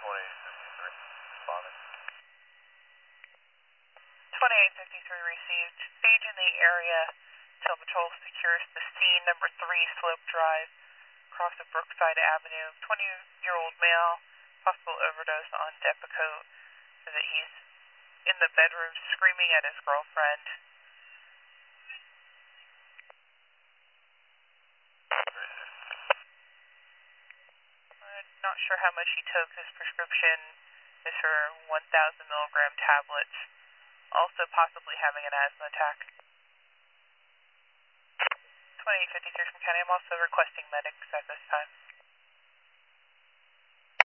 Responding. 2853 received. Stage in the area till patrol secures the scene. Number 3 Slope Drive, across of Brookside Avenue. 20-year-old male, possible overdose on Depakote. So that he's in the bedroom screaming at his girlfriend. Not sure how much he took. His prescription is for 1,000 milligram tablets. Also possibly having an asthma attack. 2853 from County. I'm also requesting medics at this time.